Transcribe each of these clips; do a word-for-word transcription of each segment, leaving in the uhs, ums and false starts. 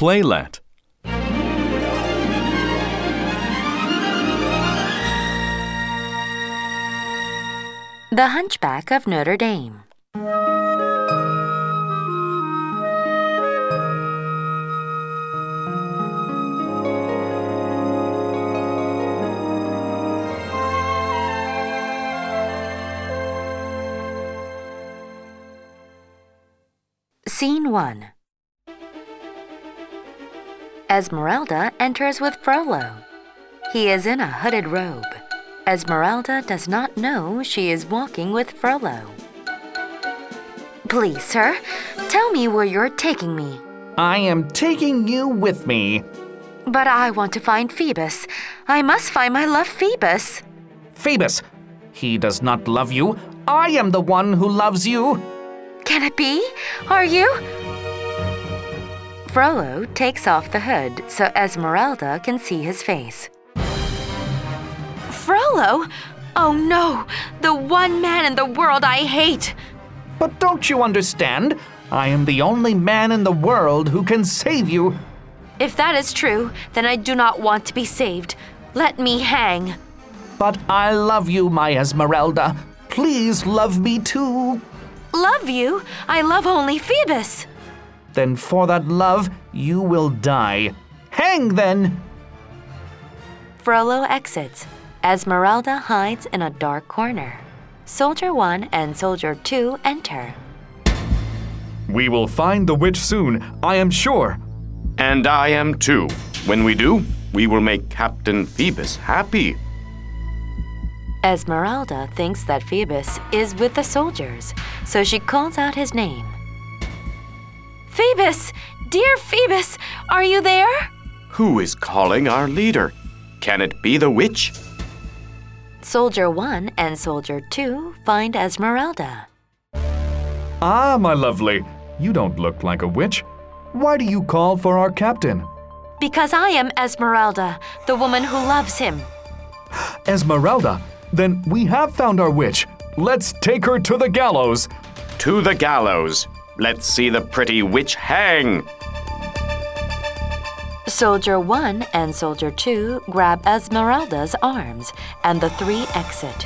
playlet. The Hunchback of Notre Dame. Scene one. Esmeralda enters with Frollo. He is in a hooded robe. Esmeralda does not know she is walking with Frollo. Please, sir, tell me where you're taking me. I am taking you with me. But I want to find Phoebus. I must find my love Phoebus. Phoebus, he does not love you. I am the one who loves you. Can it be? Are you? Frollo takes off the hood so Esmeralda can see his face. Frollo? Oh no, the one man in the world I hate. But don't you understand? I am the only man in the world who can save you. If that is true, then I do not want to be saved. Let me hang. But I love you, my Esmeralda. Please love me too. Love you? I love only Phoebus. Then for that love, you will die. Hang then! Frollo exits. Esmeralda hides in a dark corner. Soldier one and Soldier two enter. We will find the witch soon, I am sure. And I am too. When we do, we will make Captain Phoebus happy. Esmeralda thinks that Phoebus is with the soldiers, so she calls out his name. Phoebus! Dear Phoebus, are you there? Who is calling our leader? Can it be the witch? Soldier one and Soldier two find Esmeralda. Ah, my lovely, you don't look like a witch. Why do you call for our captain? Because I am Esmeralda, the woman who loves him. Esmeralda? Then we have found our witch. Let's take her to the gallows. To the gallows. Let's see the pretty witch hang. Soldier one and Soldier two grab Esmeralda's arms, and the three exit.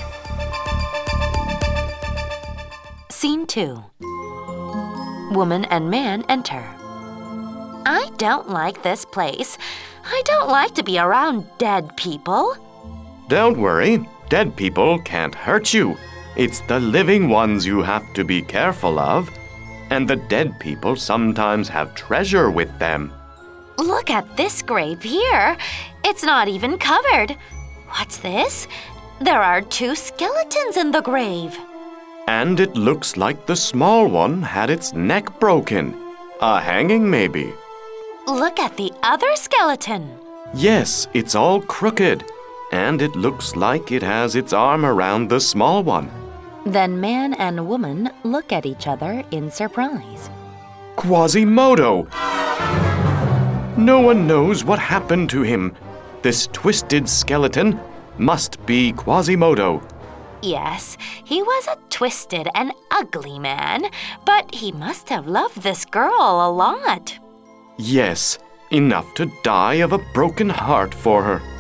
Scene two. Woman and man enter. I don't like this place. I don't like to be around dead people. Don't worry. Dead people can't hurt you. It's the living ones you have to be careful of. And the dead people sometimes have treasure with them. Look at this grave here. It's not even covered. What's this? There are two skeletons in the grave. And it looks like the small one had its neck broken. A hanging, maybe. Look at the other skeleton. Yes, it's all crooked. And it looks like it has its arm around the small one. Then man and woman look at each other in surprise. Quasimodo! No one knows what happened to him. This twisted skeleton must be Quasimodo. Yes, he was a twisted and ugly man, but he must have loved this girl a lot. Yes, enough to die of a broken heart for her.